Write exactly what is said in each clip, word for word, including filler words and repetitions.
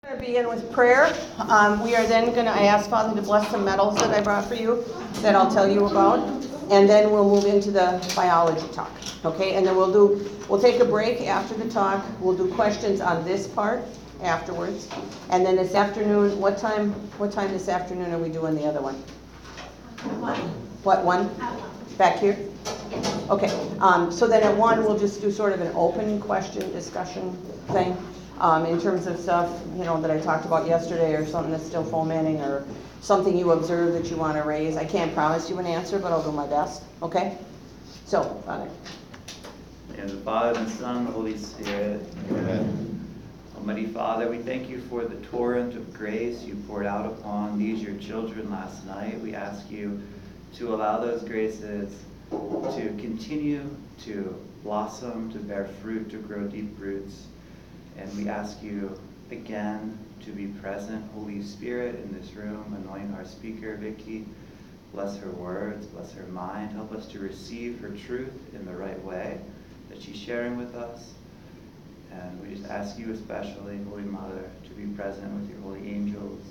We're going to begin with prayer. Um, we are then going to, I ask Father to bless the medals that I brought for you that I'll tell you about. And then we'll move into the biology talk. Okay, and then we'll do, we'll take a break after the talk. We'll do questions on this part afterwards. And then this afternoon, what time, what time this afternoon are we doing the other one? One. What, one? Back here? Yes. Okay, um, so then at one, we'll just do sort of an open question discussion thing. Um, in terms of stuff, you know, that I talked about yesterday, or something that's still fomenting, or something you observe that you want to raise. I can't promise you an answer, but I'll do my best, okay? So, Father. And the Father, and the Son, and the Holy Spirit. Amen. Almighty Father, we thank you for the torrent of grace you poured out upon these your children last night. We ask you to allow those graces to continue to blossom, to bear fruit, to grow deep roots. And we ask you again to be present, Holy Spirit, in this room. Anoint our speaker, Vicky. Bless her words, bless her mind. Help us to receive her truth in the right way that she's sharing with us. And we just ask you especially, Holy Mother, to be present with your holy angels.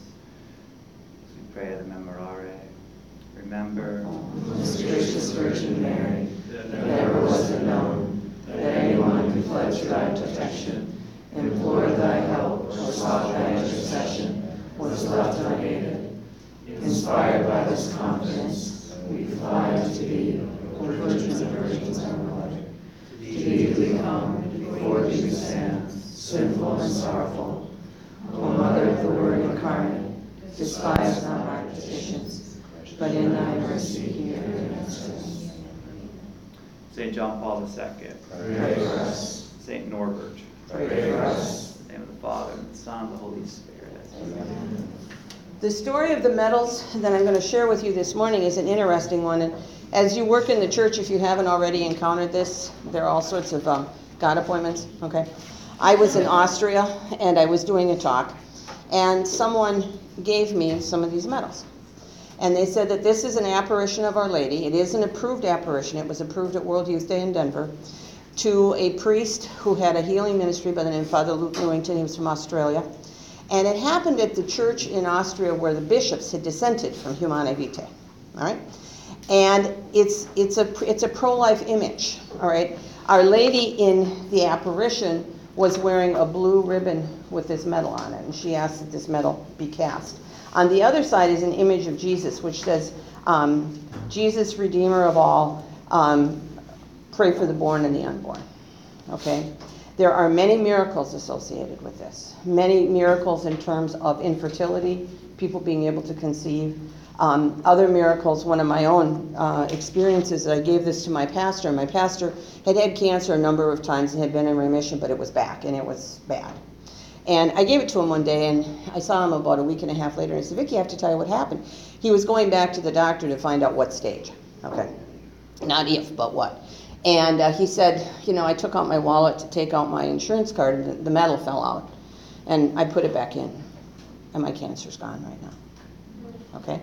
As we pray the Memorare. Remember, Most gracious Virgin Mary, that never was it known that anyone who fled to thy protection, implored thy help, or sought thy intercession, was left unaided. Inspired by this confidence, we fly unto thee, O Virgin of Virgins, our Mother. To thee we come, before thee we stand, sinful and sorrowful. O Mother of the Word incarnate, despise not our petitions, but in thy mercy hear and answer us. Saint John Paul the Second. Pray for us. Saint Norbert. Pray for us. In the name of the Father, and the Son, and the Holy Spirit. Amen. The story of the medals that I'm going to share with you this morning is an interesting one. And as you work in the church, if you haven't already encountered this, there are all sorts of um, God appointments, okay? I was in Austria, and I was doing a talk, and someone gave me some of these medals. And they said that this is an apparition of Our Lady. It is an approved apparition. It was approved at World Youth Day in Denver, to a priest who had a healing ministry by the name of Father Luke Newington. He was from Australia. And it happened at the church in Austria where the bishops had dissented from Humanae Vitae. All right? And it's it's a it's a pro-life image. All right? Our Lady in the apparition was wearing a blue ribbon with this medal on it, and she asked that this medal be cast. On the other side is an image of Jesus, which says, um, Jesus, Redeemer of all, um, pray for the born and the unborn. Okay? There are many miracles associated with this. Many miracles in terms of infertility, people being able to conceive. Um, other miracles, one of my own uh, experiences, I gave this to my pastor. My pastor had had cancer a number of times and had been in remission, but it was back, and it was bad. And I gave it to him one day, and I saw him about a week and a half later, and I said, Vicki, I have to tell you what happened. He was going back to the doctor to find out what stage. Okay? Not if, but what. And uh, he said, you know, I took out my wallet to take out my insurance card, and the, the medal fell out. And I put it back in, and my cancer's gone right now. Okay?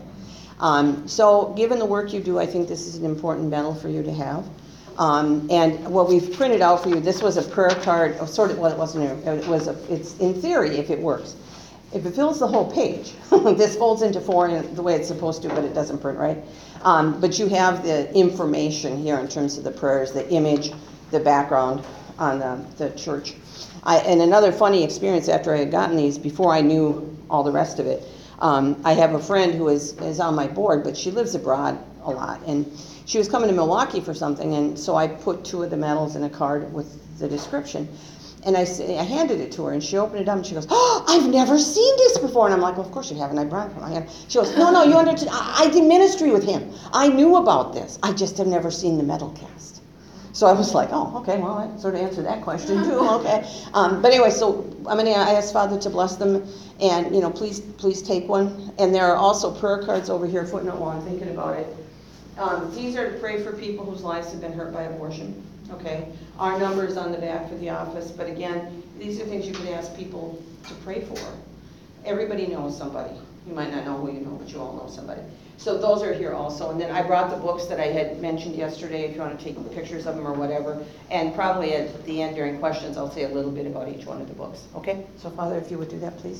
Um, so given the work you do, I think this is an important medal for you to have. Um, and what we've printed out for you, this was a prayer card, oh, sort of, well, it wasn't, a, it was a, it's in theory, if it works. If it fills the whole page, this folds into four in the way it's supposed to, but it doesn't print right. Um, but you have the information here in terms of the prayers, the image, the background on the, the church. I, and another funny experience after I had gotten these, before I knew all the rest of it, um, I have a friend who is, is on my board, but she lives abroad a lot. And she was coming to Milwaukee for something, and so I put two of the medals in a card with the description. And I, I handed it to her, and she opened it up, and she goes, oh, I've never seen this before. And I'm like, well, of course you haven't. I brought it from my hand. She goes, no, no, you understand. I, I did ministry with him. I knew about this. I just have never seen the medal cast. So I was like, oh, okay, well, I sort of answered that question too, okay. Um, but anyway, so I'm going to ask Father to bless them, and, you know, please, please take one. And there are also prayer cards over here, footnote while I'm thinking about it. Um, these are to pray for people whose lives have been hurt by abortion. Okay, our number is on the back for the office, but again, these are things you could ask people to pray for. Everybody knows somebody You might not know who you know, but you all know somebody. So those are here also. And then I brought the books that I had mentioned yesterday, if you want to take pictures of them or whatever. And probably at the end during questions, I'll say a little bit about each one of the books. Okay? So Father, if you would do that, please.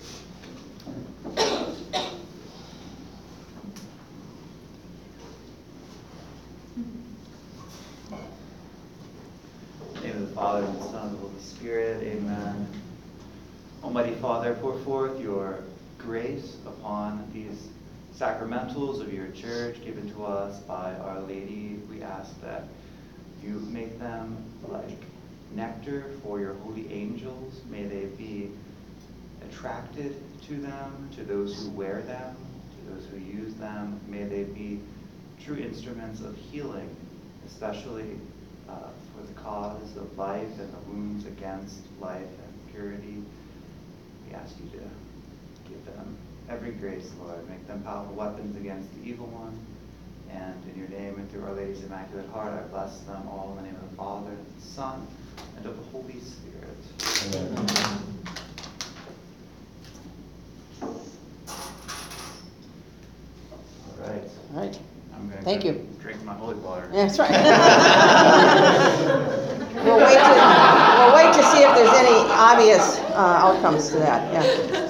In the name of the Father, and the Son, and the Holy Spirit. Amen. Almighty Father, pour forth your grace upon these sacramentals of your church given to us by Our Lady. We ask that you make them like nectar for your holy angels. May they be attracted to them, to those who wear them, to those who use them. May they be true instruments of healing, especially uh, for the cause of life and the wounds against life and purity. We ask you to give them every grace, Lord. Make them powerful weapons against the evil one. And in your name and through Our Lady's Immaculate Heart, I bless them all in the name of the Father, and the Son, and of the Holy Spirit. Amen. All right. All right. I'm going Thank to you. drink my holy water. That's right. We'll wait to, we'll wait to see if there's any obvious uh, outcomes to that. Yeah.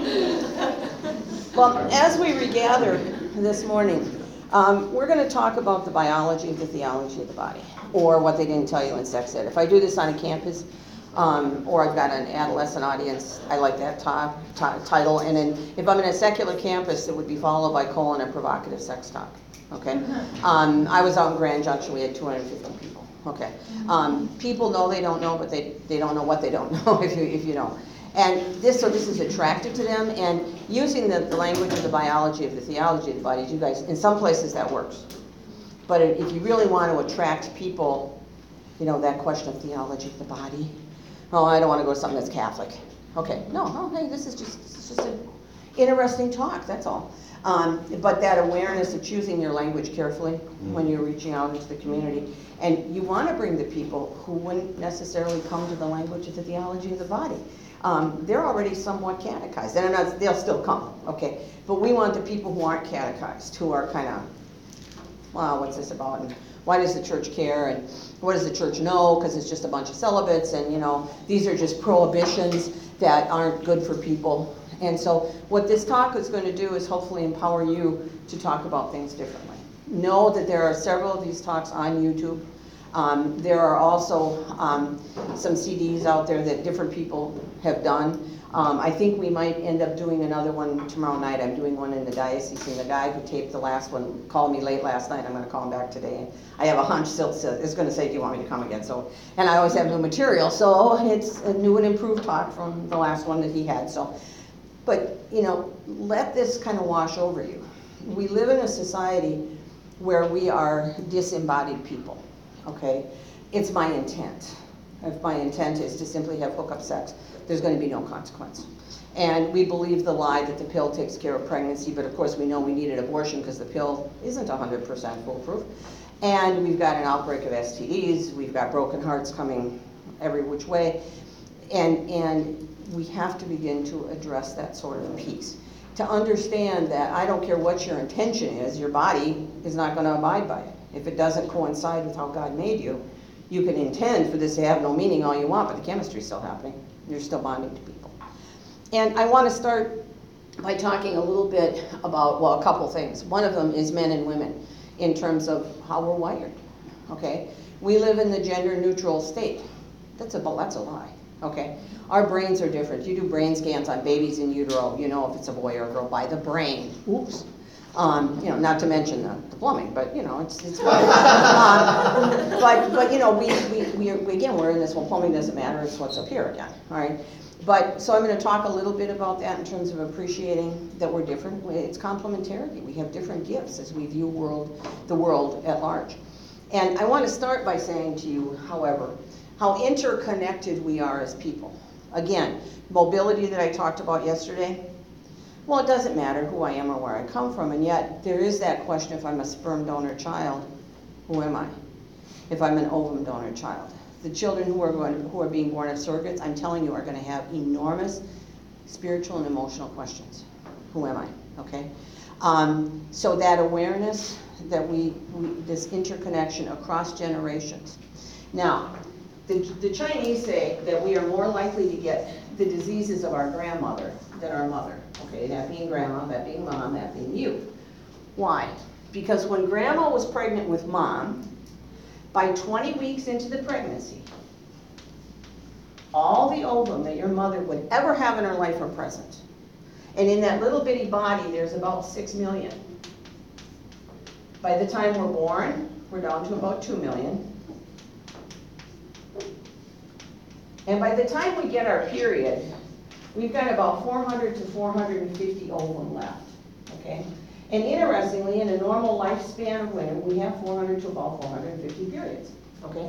Well, as we regather this morning, um, we're going to talk about the biology of the theology of the body, or what they didn't tell you in sex ed. If I do this on a campus, um, or I've got an adolescent audience, I like that ta- ta- title. And then if I'm in a secular campus, it would be followed by colon and provocative sex talk. Okay. Um, I was out in Grand Junction. We had two hundred fifty people. Okay. Um, people know they don't know, but they, they don't know what they don't know, if you if you know. And this, so this is attractive to them, and using the, the language of the biology of the theology of the body, you guys, in some places that works. But if you really want to attract people, you know, that question of theology of the body, oh, I don't want to go to something that's Catholic. Okay, no, no, hey, this is just, this is just an interesting talk, that's all. Um, but that awareness of choosing your language carefully when you're reaching out into the community. And you want to bring the people who wouldn't necessarily come to the language of the theology of the body. Um, they're already somewhat catechized, and not, they'll still come, okay? But we want the people who aren't catechized, who are kind of, wow, what's this about? And why does the church care? And what does the church know? Because it's just a bunch of celibates, and you know, these are just prohibitions that aren't good for people. And so what this talk is going to do is hopefully empower you to talk about things differently. Know that there are several of these talks on YouTube. Um, there are also um, some C Ds out there that different people have done. Um, I think we might end up doing another one tomorrow night. I'm doing one in the diocese, and the guy who taped the last one called me late last night. I'm going to call him back today. I have a hunch Sil is going to say, do you want me to come again? So, and I always have new material, so it's a new and improved talk from the last one that he had. So, but, you know, let this kind of wash over you. We live in a society where we are disembodied people. Okay, it's my intent. If my intent is to simply have hookup sex, there's going to be no consequence. And we believe the lie that the pill takes care of pregnancy, but of course we know we need an abortion because the pill isn't one hundred percent foolproof. And we've got an outbreak of S T Ds, we've got broken hearts coming every which way, and, and we have to begin to address that sort of piece. To understand that I don't care what your intention is, your body is not going to abide by it. If it doesn't coincide with how God made you, you can intend for this to have no meaning all you want, but the chemistry is still happening. You're still bonding to people. And I want to start by talking a little bit about, well, a couple things. One of them is men and women in terms of how we're wired, okay? We live in the gender neutral state. That's a, that's a lie, okay? Our brains are different. You do brain scans on babies in utero, you know if it's a boy or a girl by the brain. Oops. Um, you know, not to mention the, the plumbing, but you know, it's, it's um, but, but you know, we, we, we, are, we, again, we're in this, well, plumbing doesn't matter, it's what's up here again, all right? But, so I'm going to talk a little bit about that in terms of appreciating that we're different. It's complementarity. We have different gifts as we view world, the world at large. And I want to start by saying to you, however, how interconnected we are as people. Again, mobility that I talked about yesterday, well, it doesn't matter who I am or where I come from, and yet there is that question, if I'm a sperm donor child, who am I? If I'm an ovum donor child. The children who are, going, who are being born of surrogates, I'm telling you, are going to have enormous spiritual and emotional questions. who am I, okay? Um, so that awareness that we, we, this interconnection across generations. Now, the, the Chinese say that we are more likely to get the diseases of our grandmother than our mother, okay? That being grandma, that being mom, that being you. Why? Because when grandma was pregnant with mom, by twenty weeks into the pregnancy, all the ovum that your mother would ever have in her life are present. And in that little bitty body, there's about six million. By the time we're born, we're down to about two million. And by the time we get our period, we've got about four hundred to four hundred fifty ovum left, okay? And interestingly, in a normal lifespan of women, we have four hundred to about four hundred fifty periods, okay?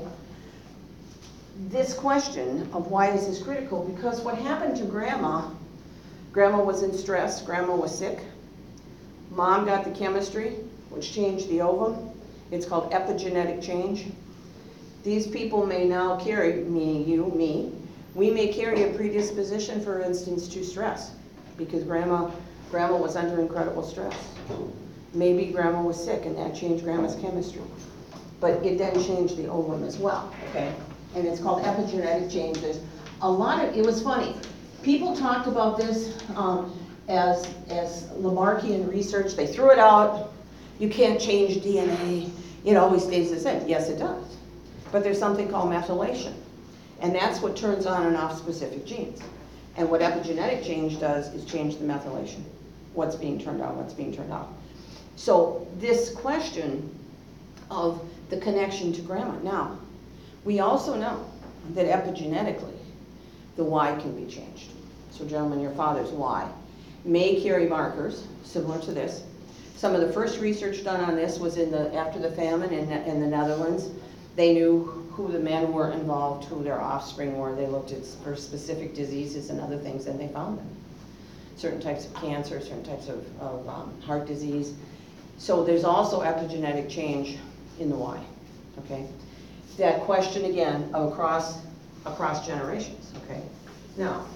This question of why is this critical, because what happened to grandma, grandma was in stress, grandma was sick, mom got the chemistry, which changed the ovum. It's called epigenetic change. These people may now carry, me, you, me, we may carry a predisposition, for instance, to stress, because grandma, grandma was under incredible stress. Maybe grandma was sick and that changed grandma's chemistry. But it then changed the ovum as well, okay? And it's called epigenetic change. There's a lot of, it was funny. People talked about this um, as, as Lamarckian research. They threw it out. You can't change D N A. It always stays the same. Yes, it does. But there's something called methylation. And that's what turns on and off specific genes. And what epigenetic change does is change the methylation. What's being turned on, what's being turned off. So this question of the connection to grandma. Now, we also know that epigenetically, the Y can be changed. So gentlemen, your father's Y may carry markers similar to this. Some of the first research done on this was in the, after the famine in, in the Netherlands. They knew who the men were involved, who their offspring were. They looked at for specific diseases and other things, and they found them. Certain types of cancer, certain types of, of um, heart disease. So there's also epigenetic change in the Y, okay? That question again of across, across generations, okay? Now,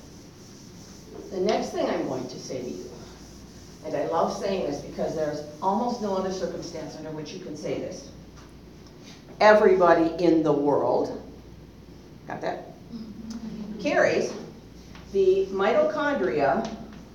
the next thing I'm going to say to you, and I love saying this because there's almost no other circumstance under which you can say this. Everybody in the world, got that? Carries the mitochondria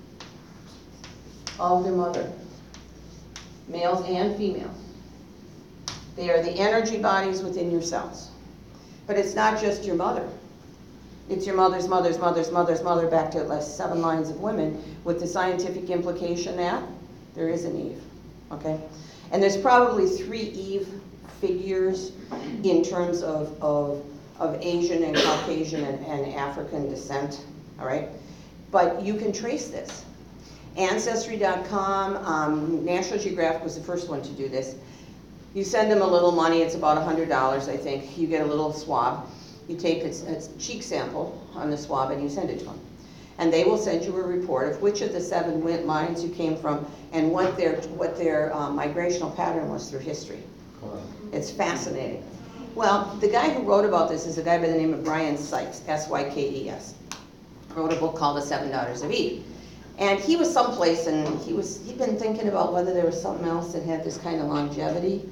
of their mother, males and females. They are the energy bodies within your cells. But it's not just your mother. It's your mother's mother's mother's mother's mother back to at least seven lines of women, with the scientific implication that there is an Eve, okay? And there's probably three Eve figures in terms of, of, of Asian and Caucasian and, and African descent, all right? But you can trace this. Ancestry dot com, um, National Geographic was the first one to do this. You send them a little money, it's about one hundred dollars, I think. You get a little swab. You take a, a cheek sample on the swab and you send it to them. And they will send you a report of which of the seven lines you came from and what their, what their um, migrational pattern was through history. It's fascinating. Well, the guy who wrote about this is a guy by the name of Brian Sykes, S Y K E S. Wrote a book called The Seven Daughters of Eve. And he was someplace and he was, he'd been thinking about whether there was something else that had this kind of longevity.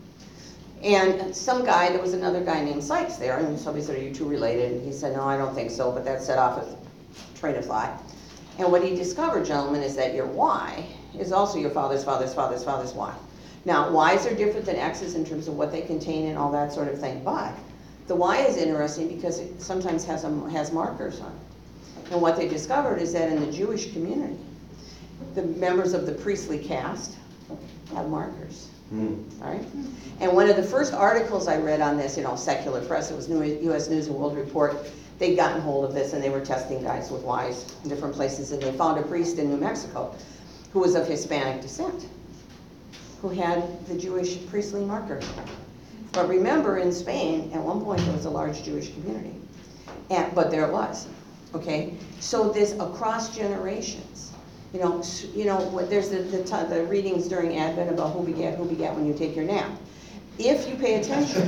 And some guy, there was another guy named Sykes there, and somebody said, are you two related? And he said, no, I don't think so, but that set off a train of thought. And what he discovered, gentlemen, is that your Y is also your father's father's father's father's Y. Now, Y's are different than X's in terms of what they contain and all that sort of thing, but the Y is interesting because it sometimes has, a, has markers on it. And what they discovered is that in the Jewish community, the members of the priestly caste have markers. Mm. All right? And one of the first articles I read on this, you know, secular press, it was U S News and World Report, they'd gotten hold of this and they were testing guys with Ys in different places, and they found a priest in New Mexico who was of Hispanic descent, who had the Jewish priestly marker. But remember, in Spain, at one point there was a large Jewish community, and, but there it was, okay? So this across generations. You know, you know, there's the, the, the readings during Advent about who begat, who begat when you take your nap. If you pay attention,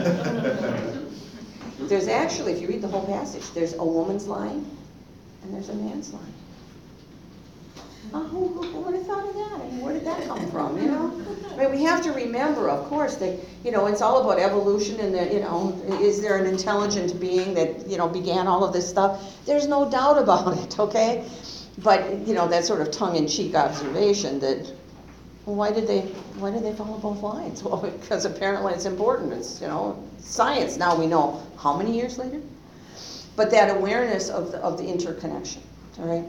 there's actually, if you read the whole passage, there's a woman's line and there's a man's line. Oh, who, who who would have thought of that? I mean, where did that come from, you know? I mean, we have to remember, of course, that, you know, it's all about evolution and that, you know, is there an intelligent being that, you know, began all of this stuff? There's no doubt about it, okay? But, you know, that sort of tongue-in-cheek observation that, well, why did they, why did they follow both lines? Well, because apparently it's important. It's, you know, science. Now we know how many years later? But that awareness of the, of the interconnection, all right?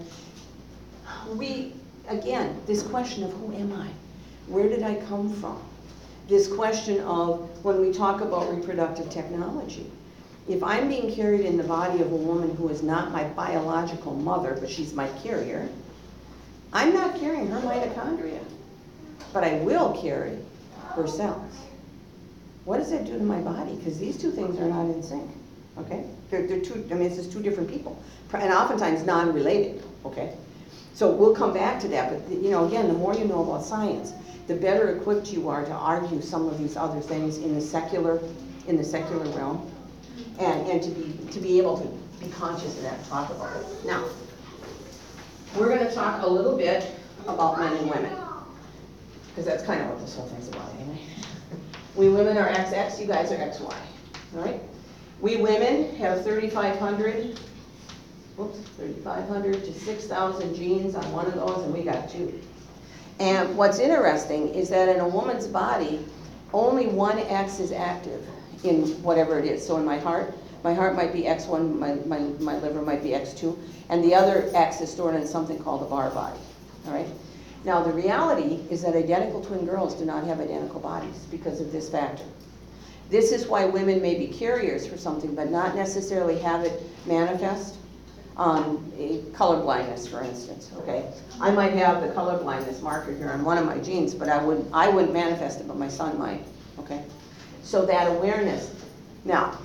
We, again, this question of who am I? Where did I come from? This question of when we talk about reproductive technology. If I'm being carried in the body of a woman who is not my biological mother, but she's my carrier, I'm not carrying her mitochondria, but I will carry her cells. What does that do to my body? Because these two things are not in sync, okay? They're, they're two, I mean, it's just two different people, and oftentimes non-related, okay? So we'll come back to that, but you know, again, the more you know about science, the better equipped you are to argue some of these other things in the secular, in the secular realm, and, and to be to be able to be conscious of that and talk about it. Now, we're going to talk a little bit about men and women, because that's kind of what this whole thing's about anyway. We women are X X, you guys are X Y, all right? We women have thirty-five hundred, whoops, thirty-five hundred to six thousand genes on one of those, and we got two. And what's interesting is that in a woman's body, only one X is active in whatever it is. So in my heart, my heart might be X one, my, my, my liver might be X two, and the other X is stored in something called the Barr body, all right? Now the reality is that identical twin girls do not have identical bodies because of this factor. This is why women may be carriers for something, but not necessarily have it manifest. Um, color blindness, for instance, okay? I might have the color blindness marker here on one of my genes, but I wouldn't, I wouldn't manifest it, but my son might, okay? So that awareness. Now,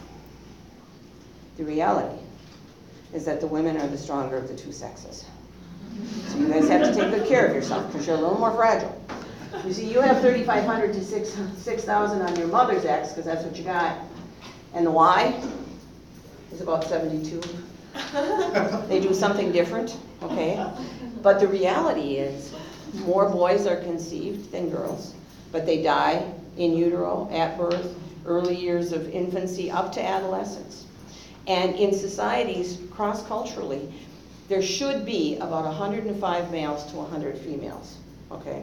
the reality is that the women are the stronger of the two sexes. So you guys have to take good care of yourself because you're a little more fragile. You see, you have thirty-five hundred to six thousand on your mother's X because that's what you got. And the Y is about seventy-two. They do something different, okay? But the reality is more boys are conceived than girls, but they die in utero, at birth, early years of infancy, up to adolescence. And in societies, cross-culturally, there should be about one hundred five males to one hundred females, okay?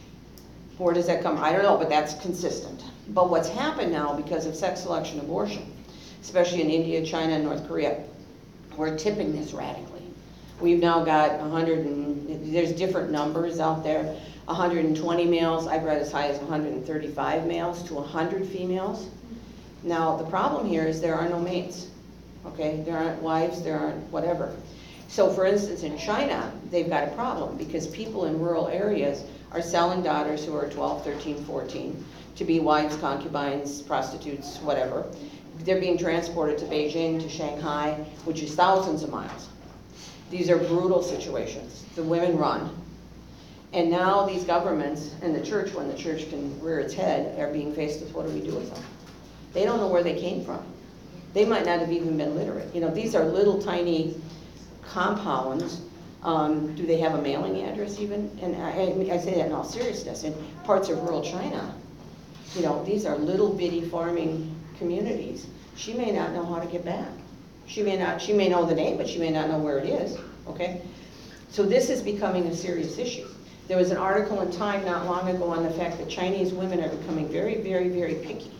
Where does that come? I don't know, but that's consistent. But what's happened now because of sex selection abortion, especially in India, China, and North Korea, we're tipping this radically. We've now got one hundred, and there's different numbers out there, one hundred twenty males, I've read as high as one hundred thirty-five males to one hundred females. Now, the problem here is there are no mates, okay? There aren't wives, there aren't whatever. So for instance, in China, they've got a problem because people in rural areas are selling daughters who are twelve, thirteen, fourteen to be wives, concubines, prostitutes, whatever. They're being transported to Beijing, to Shanghai, which is thousands of miles. These are brutal situations. The women run. And now these governments and the church, when the church can rear its head, are being faced with what do we do with them? They don't know where they came from. They might not have even been literate. You know, these are little tiny compounds. Um, do they have a mailing address even? And I, I say that in all seriousness. In parts of rural China, you know, these are little bitty farming communities. She may not know how to get back. She may not, she may know the name, but she may not know where it is, okay? So this is becoming a serious issue. There was an article in Time not long ago on the fact that Chinese women are becoming very, very, very picky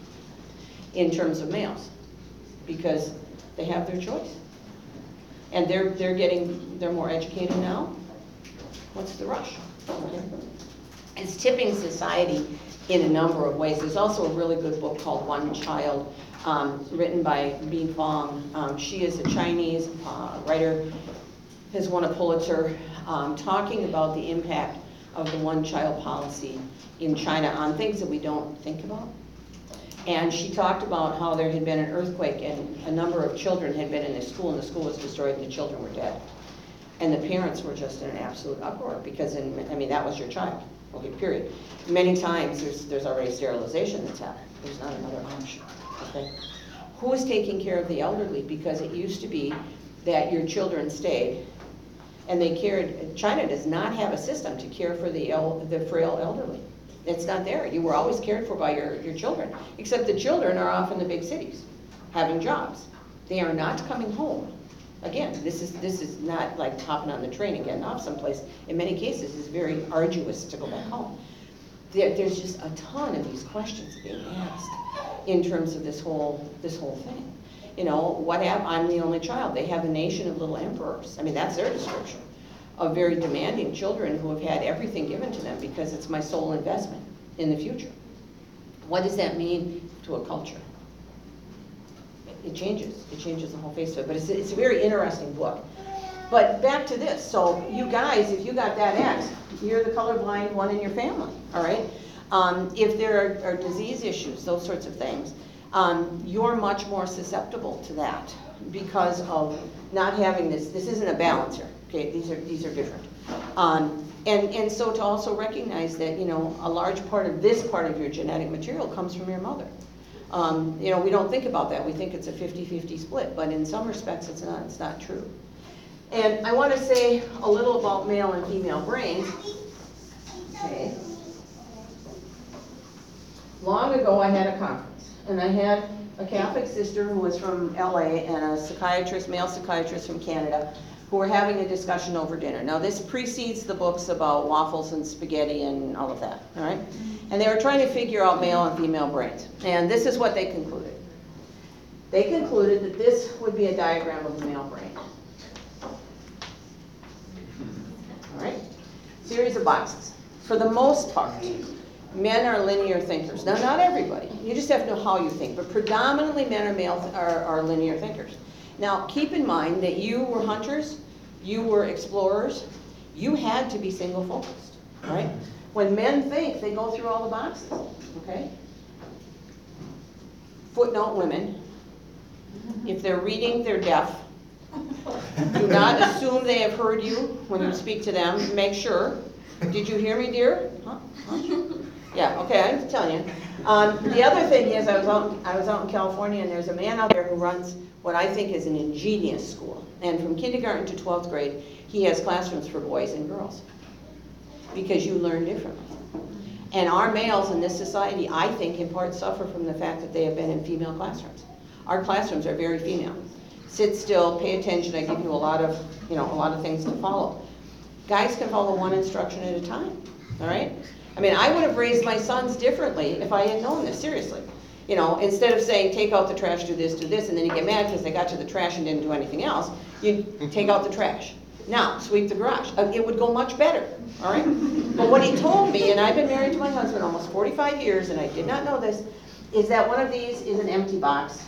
in terms of males because they have their choice. And they're, they're getting, they're more educated now. What's the rush? Okay. It's tipping society in a number of ways. There's also a really good book called One Child, um, written by Bi Fong. Um, she is a Chinese uh, writer, has won a Pulitzer, um, talking about the impact of the one-child policy in China on things that we don't think about. And she talked about how there had been an earthquake and a number of children had been in a school and the school was destroyed and the children were dead. And the parents were just in an absolute uproar because, in, I mean, that was your child, okay, period. Many times there's, there's already sterilization that's happened. There's not another option, okay? Who is taking care of the elderly? Because it used to be that your children stayed And they cared, China does not have a system to care for the el, the frail elderly. It's not there. You were always cared for by your, your children, except the children are off in the big cities, having jobs. They are not coming home. Again, this is, this is not like hopping on the train and getting off someplace. In many cases, it's very arduous to go back home. There, there's just a ton of these questions being asked in terms of this whole, this whole thing. You know, what hap- I'm the only child. They have a nation of little emperors. I mean, that's their description of very demanding children who have had everything given to them because it's my sole investment in the future. What does that mean to a culture? It changes. It changes the whole face of it. But it's, it's a very interesting book. But back to this. So you guys, if you got that X, you're the colorblind one in your family, all right? Um, if there are, are disease issues, those sorts of things, um, you're much more susceptible to that because of not having this. This isn't a balancer, okay? These are, these are different. Um, and, and so to also recognize that, you know, a large part of this part of your genetic material comes from your mother. Um, you know, we don't think about that. We think it's a fifty fifty split, but in some respects it's not, it's not true. And I want to say a little about male and female brains. Okay. Long ago I had a conference, and I had a Catholic sister who was from L A and a psychiatrist, male psychiatrist from Canada, who were having a discussion over dinner. Now this precedes the books about waffles and spaghetti and all of that, all right? And they were trying to figure out male and female brains. And this is what they concluded. They concluded that this would be a diagram of the male brain. All right? Series of boxes. For the most part, men are linear thinkers. Now, not everybody. You just have to know how you think. But predominantly men are, male, are, are linear thinkers. Now, keep in mind that you were hunters, you were explorers, you had to be single-focused, right? When men think, they go through all the boxes, okay? Footnote women, if they're reading, they're deaf. Do not assume they have heard you when you speak to them. Make sure. Did you hear me, dear? Huh? Huh? Yeah, okay, I'm telling you. Um, the other thing is, I was, out, I was out in California, and there's a man out there who runs what I think is an ingenious school. And from kindergarten to twelfth grade, he has classrooms for boys and girls. Because you learn differently. And our males in this society, I think, in part suffer from the fact that they have been in female classrooms. Our classrooms are very female. Sit still, pay attention, I give you a lot of, you know, a lot of things to follow. Guys can follow one instruction at a time, all right? I mean, I would have raised my sons differently if I had known this, seriously. You know, instead of saying, take out the trash, do this, do this, and then you get mad because they got to the trash and didn't do anything else, you take out the trash. Now, sweep the garage. Uh, it would go much better, all right? But what he told me, and I've been married to my husband almost forty-five years, and I did not know this, is that one of these is an empty box.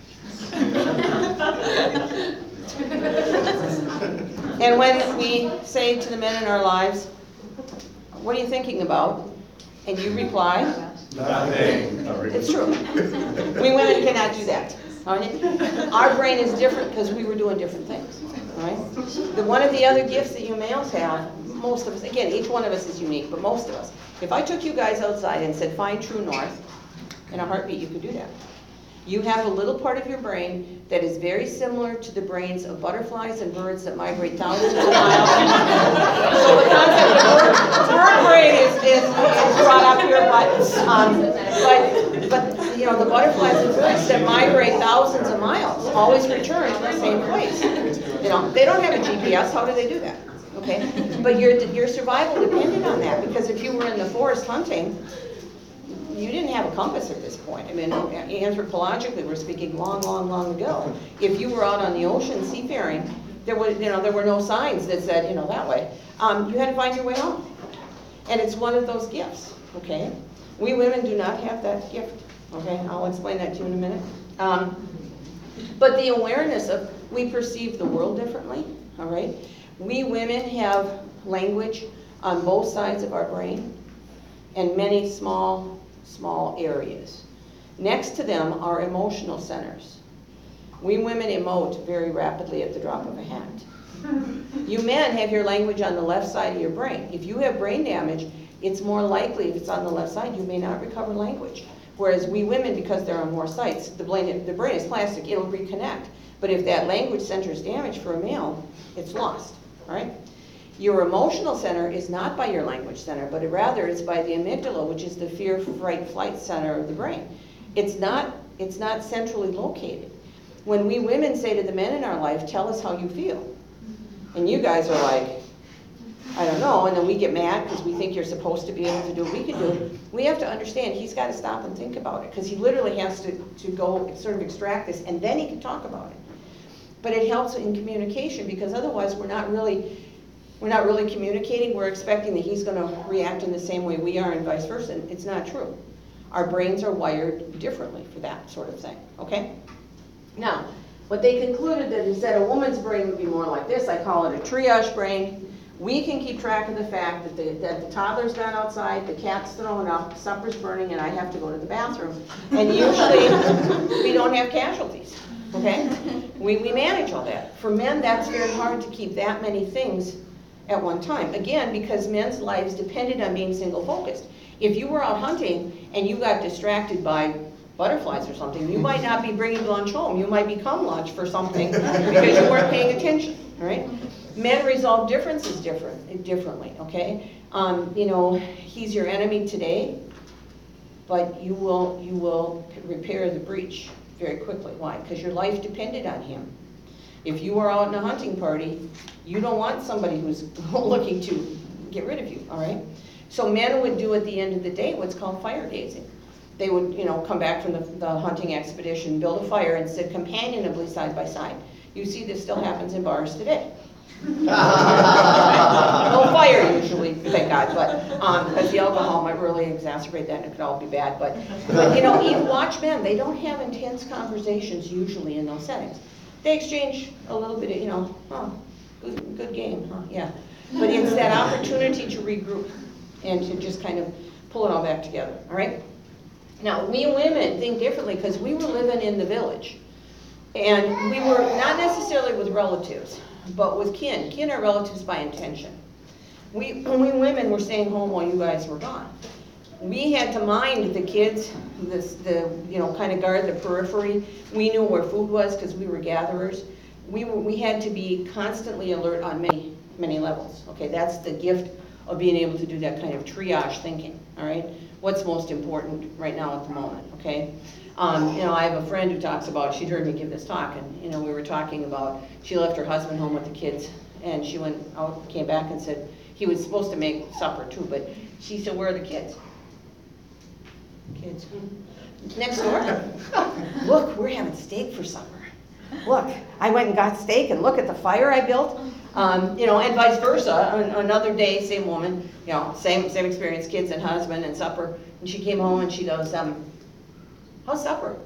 And when we say to the men in our lives, what are you thinking about? And you reply, Nothing. it's true. We women cannot do that. All right? Our brain is different because we were doing different things. All right? The, one of the other gifts that you males have, most of us, again, each one of us is unique, but most of us, if I took you guys outside and said, find true north, in a heartbeat, you could do that. You have a little part of your brain that is very similar to the brains of butterflies and birds that migrate thousands of miles. So the concept of bird, bird brain is, is, is brought up here, but, um, but, but you know, the butterflies and birds that migrate thousands of miles always return to the same place. You know, they don't have a G P S. How do they do that? Okay, but your your survival depended on that, because if you were in the forest hunting, you didn't have a compass at this point. I mean, anthropologically, we're speaking long, long, long ago. If you were out on the ocean seafaring, there was, you know, there were no signs that said, you know, that way. Um, you had to find your way home, and it's one of those gifts. Okay, we women do not have that gift. Okay, I'll explain that to you in a minute. Um, but the awareness of we perceive the world differently. All right, we women have language on both sides of our brain, and many small. small areas. Next to them are emotional centers. We women emote very rapidly at the drop of a hat. You men have your language on the left side of your brain. If you have brain damage, it's more likely, if it's on the left side, you may not recover language. Whereas we women, because there are more sites, the brain, the brain is plastic, it'll reconnect. But if that language center is damaged for a male, it's lost, right? Your emotional center is not by your language center, but rather it's by the amygdala, which is the fear, fright, flight center of the brain. It's not, it's not centrally located. When we women say to the men in our life, tell us how you feel. And you guys are like, I don't know, and then we get mad because we think you're supposed to be able to do what we can do. We have to understand he's got to stop and think about it, because he literally has to, to go sort of extract this, and then he can talk about it. But it helps in communication, because otherwise we're not really, we're not really communicating. We're expecting that he's going to react in the same way we are and vice versa. It's not true. Our brains are wired differently for that sort of thing, okay? Now, what they concluded that is that a woman's brain would be more like this. I call it a triage brain. We can keep track of the fact that the, that the toddler's gone outside, the cat's thrown up, supper's burning, and I have to go to the bathroom. And usually, we don't have casualties, okay? We, we manage all that. For men, that's very hard to keep that many things at one time. Again, because men's lives depended on being single-focused. If you were out hunting and you got distracted by butterflies or something, you might not be bringing lunch home. You might become lunch for something because you weren't paying attention, all right? Men resolve differences different, differently, okay? Um, you know, he's your enemy today, but you will, you will repair the breach very quickly. Why? Because your life depended on him. If you are out in a hunting party, you don't want somebody who's looking to get rid of you, all right? So men would do at the end of the day what's called fire gazing. They would, you know, come back from the, the hunting expedition, build a fire, and sit companionably side by side. You see this still happens in bars today. No fire usually, thank God, but um, because the alcohol might really exacerbate that and it could all be bad. But, but you know, even watch men, they don't have intense conversations usually in those settings. They exchange a little bit of, you know, oh, good, good game, huh? Yeah. But it's that opportunity to regroup and to just kind of pull it all back together, all right? Now, we women think differently because we were living in the village. And we were not necessarily with relatives, but with kin. Kin are relatives by intention. We, we women were staying home while you guys were gone. We had to mind the kids, this, the, you know, kind of guard the periphery. We knew where food was because we were gatherers. We, were, we had to be constantly alert on many, many levels. Okay, that's the gift of being able to do that kind of triage thinking, all right? What's most important right now at the moment, okay? Um, you know, I have a friend who talks about, she'd heard me give this talk, and, you know, we were talking about, she left her husband home with the kids, and she went out, came back and said, he was supposed to make supper too, but she said, where are the kids? Kids, next door. Look, we're having steak for supper. Look, I went and got steak, and look at the fire I built. Um, you know, and vice versa. Another day, same woman, you know, same same experience, kids and husband and supper. And she came home and she goes, um, how's supper?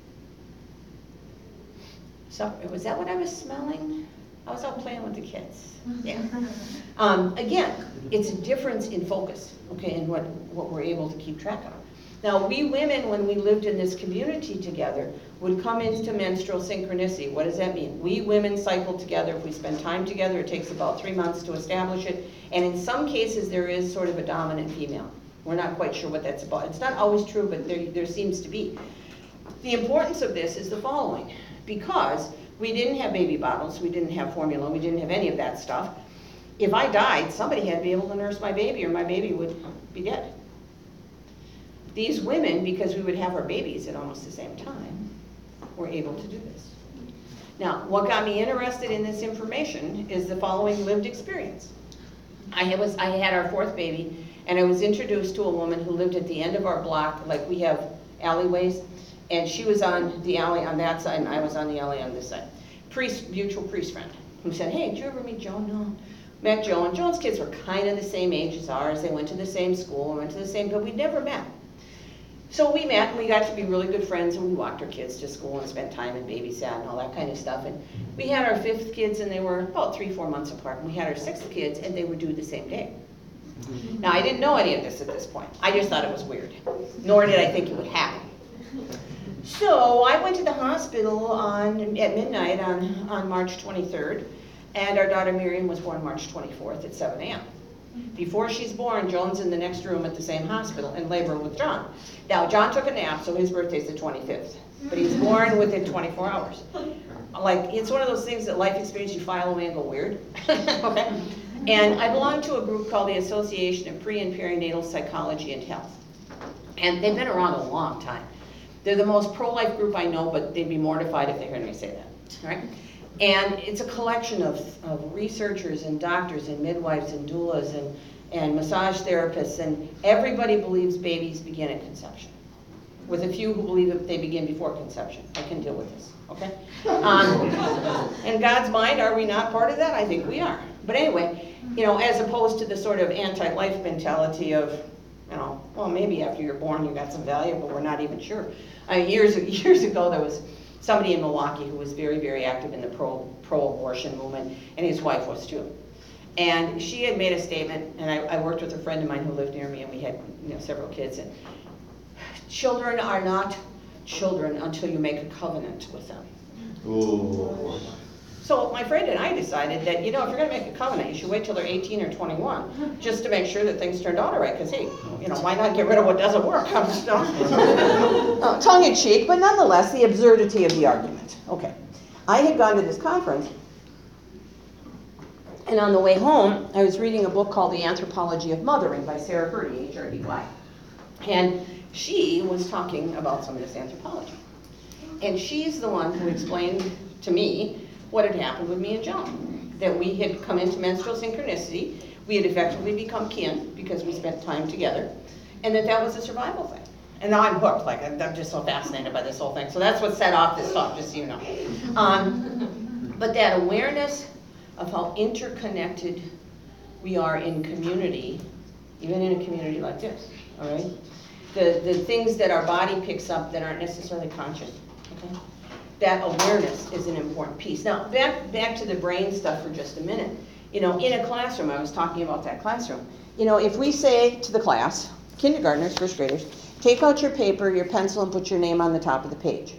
Supper, was that what I was smelling? I was out playing with the kids. Yeah. Um, again, it's a difference in focus, okay, and what, what we're able to keep track of. Now, we women, when we lived in this community together, would come into menstrual synchronicity. What does that mean? We women cycle together. If we spend time together, it takes about three months to establish it. And in some cases, there is sort of a dominant female. We're not quite sure what that's about. It's not always true, but there, there seems to be. The importance of this is the following. Because we didn't have baby bottles, we didn't have formula, we didn't have any of that stuff. If I died, somebody had to be able to nurse my baby, or my baby would be dead. These women, because we would have our babies at almost the same time, were able to do this. Now, what got me interested in this information is the following lived experience. I was, I had our fourth baby, and I was introduced to a woman who lived at the end of our block, like we have alleyways, and she was on the alley on that side, and I was on the alley on this side. Priest, mutual priest friend, who said, hey, did you ever meet Joan? No. Met Joan. and Joan's kids were kind of the same age as ours. They went to the same school, went to the same, but we'd never met. So we met, and we got to be really good friends, and we walked our kids to school and spent time and babysat and all that kind of stuff. And we had our fifth kids, and they were about three, four months apart. And we had our sixth kids, and they were due the same day. Now, I didn't know any of this at this point. I just thought it was weird, nor did I think it would happen. So I went to the hospital on at midnight on, on March twenty-third, and our daughter Miriam was born March twenty-fourth at seven A M Before she's born, Joan's in the next room at the same hospital in labor with John. Now, John took a nap, so his birthday's the twenty-fifth, but he's born within twenty-four hours. Like, it's one of those things that life experience you file away and go weird. Okay? And I belong to a group called the Association of Pre and Perinatal Psychology and Health. And they've been around a long time. They're the most pro-life group I know, but they'd be mortified if they heard me say that, right? And it's a collection of, of researchers and doctors and midwives and doulas and, and massage therapists, and everybody believes babies begin at conception, with a few who believe that they begin before conception. I can deal with this, okay? Um, in God's mind, are we not part of that? I think we are. But anyway, you know, as opposed to the sort of anti-life mentality of, you know, well, maybe after you're born you got some value, but we're not even sure. Uh, years, years ago, there was somebody in Milwaukee who was very, very active in the pro, pro-abortion movement, and his wife was too. And she had made a statement, and I, I worked with a friend of mine who lived near me, and we had, you know, several kids. And children are not children until you make a covenant with them. Ooh. So my friend and I decided that, you know, if you're going to make a covenant, you should wait till they're eighteen or twenty-one, just to make sure that things turned out all right. Because, hey, you know, why not get rid of what doesn't work? I'm just, no, tongue in cheek, but nonetheless, the absurdity of the argument. Okay. I had gone to this conference, and on the way home, I was reading a book called The Anthropology of Mothering by Sarah Purdy, H R D Y. And she was talking about some of this anthropology. And she's the one who explained to me what had happened with me and Joan. That we had come into menstrual synchronicity, we had effectively become kin because we spent time together, and that that was a survival thing. And now I'm hooked, like I'm, I'm just so fascinated by this whole thing. So that's what set off this talk, just so you know. Um, but that awareness of how interconnected we are in community, even in a community like this, all right? The, the things that our body picks up that aren't necessarily conscious, okay? That awareness is an important piece. Now, back, back to the brain stuff for just a minute. You know, in a classroom, I was talking about that classroom. You know, if we say to the class, kindergartners, first graders, take out your paper, your pencil, and put your name on the top of the page.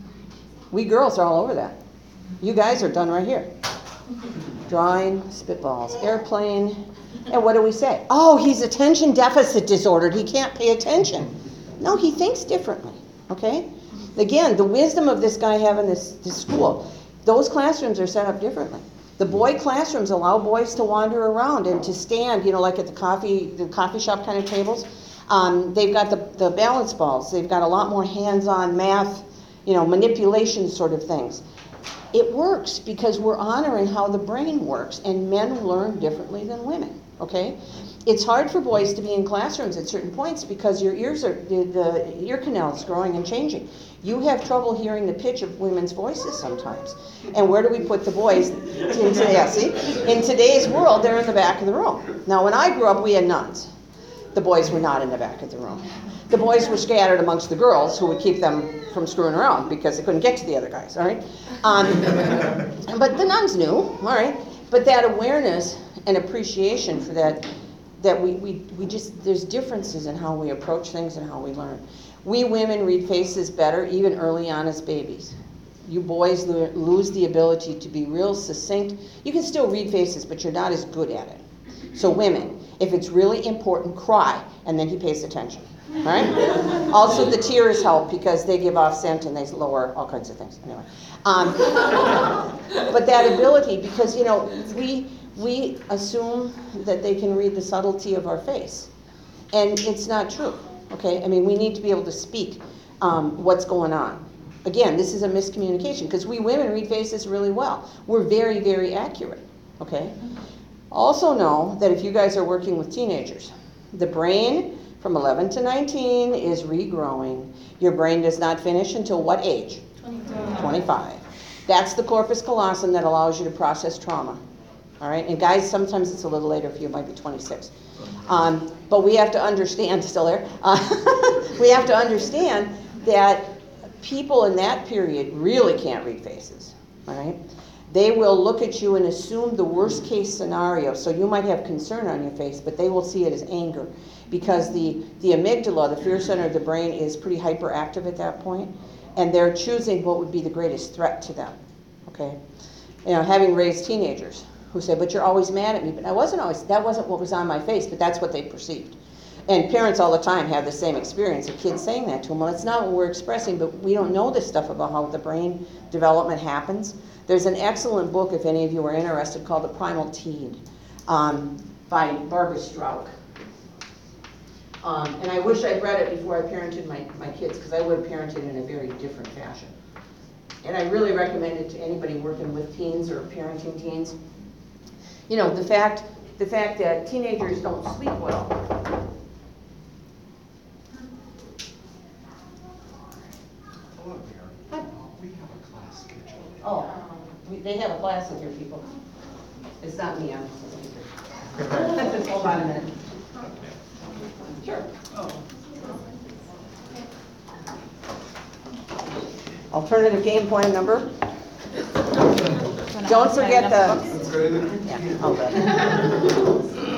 We girls are all over that. You guys are done right here. Drawing, spitballs, airplane, and what do we say? Oh, he's attention deficit disordered. He can't pay attention. No, he thinks differently, okay? Again, the wisdom of this guy having this, this school, those classrooms are set up differently. The boy classrooms allow boys to wander around and to stand, you know, like at the coffee, the coffee shop kind of tables. Um, they've got the, the balance balls. They've got a lot more hands-on math, you know, manipulation sort of things. It works because we're honoring how the brain works, and men learn differently than women, okay? It's hard for boys to be in classrooms at certain points because your ears are, the, the ear canal is growing and changing. You have trouble hearing the pitch of women's voices sometimes. And where do we put the boys? In, yeah, see? In today's world, they're in the back of the room. Now, when I grew up, we had nuns. The boys were not in the back of the room. The boys were scattered amongst the girls who would keep them from screwing around because they couldn't get to the other guys, all right? Um, but the nuns knew, all right? But that awareness and appreciation for that, that we, we, we just, there's differences in how we approach things and how we learn. We women read faces better even early on as babies. You boys lo- lose the ability to be real succinct. You can still read faces, but you're not as good at it. So women, if it's really important, cry, and then he pays attention. All right? Also, the tears help because they give off scent and they lower all kinds of things. Anyway, um, but that ability, because you know, we we assume that they can read the subtlety of our face, and it's not true. Okay, I mean, we need to be able to speak um, what's going on. Again, this is a miscommunication because we women read faces really well. We're very, very accurate. Okay. Also know that if you guys are working with teenagers, the brain from eleven to nineteen is regrowing. Your brain does not finish until what age? twenty-five. twenty-five. That's the corpus callosum that allows you to process trauma. All right, and guys, sometimes it's a little later for you, it might be twenty-six. Um, but we have to understand, still there, uh, we have to understand that people in that period really can't read faces. All right. They will look at you and assume the worst case scenario. So you might have concern on your face, but they will see it as anger because the, the amygdala, the fear center of the brain, is pretty hyperactive at that point, and they're choosing what would be the greatest threat to them. Okay, you know, having raised teenagers who say, "But you're always mad at me," but I wasn't always. That wasn't what was on my face, but that's what they perceived. And parents all the time have the same experience of kids saying that to them. Well, it's not what we're expressing, but we don't know this stuff about how the brain development happens. There's an excellent book, if any of you are interested, called The Primal Teen. um, by Barbara Strauch. Um, and I wish I'd read it before I parented my, my kids, because I would have parented in a very different fashion. And I really recommend it to anybody working with teens or parenting teens. You know, the fact, the fact that teenagers don't sleep well. Hello, Mayor. We have a class scheduled. Oh, we- they have a class with your people. It's not me, I'm just hold on a minute. Sure. Alternative game point number. Don't forget the. Yeah, I'll bet.